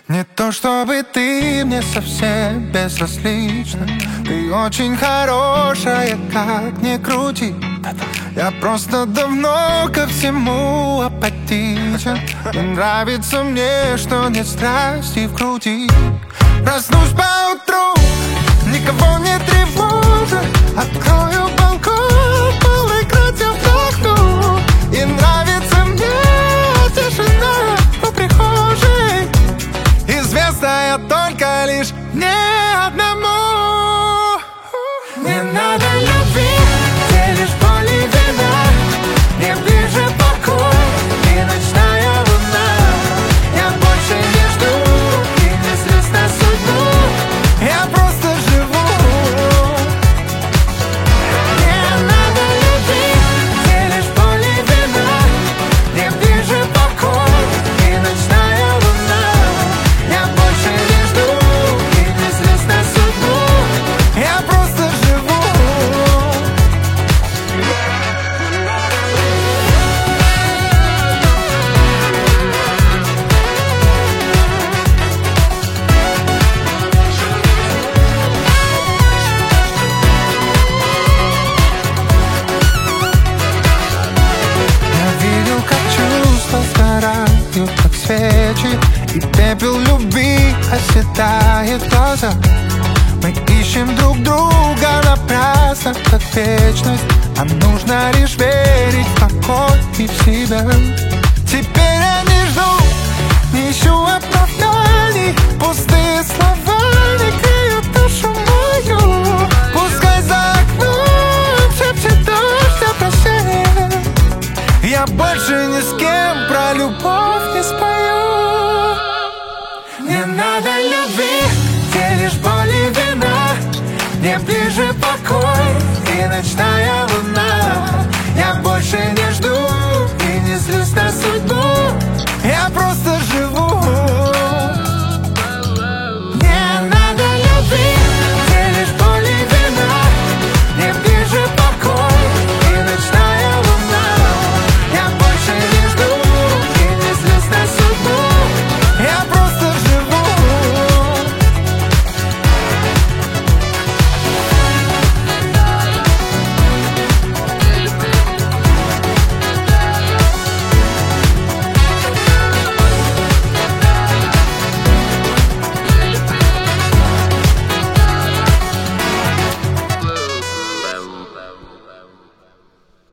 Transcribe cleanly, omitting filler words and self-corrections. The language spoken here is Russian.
Не то чтобы ты мне совсем безразлична, ты очень хорошая, как ни крути. Я просто давно ко всему апатичен. Не нравится мне, что нет страсти в груди. Проснусь поутру, никого не тревожа, открою балкон, полной грудью вдохну. И нравится мне тишина по прихожей, известная только лишь мне одному. Не надо любви, где лишь боль и вина. Мне ближе покой и ночная луна. Я больше не жду и не злюсь на судьбу. Я просто живу. Не надо любви, где лишь боль и вина. Мне ближе покой и ночная луна. Я больше не жду и не злюсь на судьбу. Я просто живу. Я видел, как чувства сгорают, как свечи, и пепел любви оседает в глазах. Мы ищем друг друга напрасно, как вечность. А нужно лишь верить в покой и в себя. Теперь я не жду, не ищу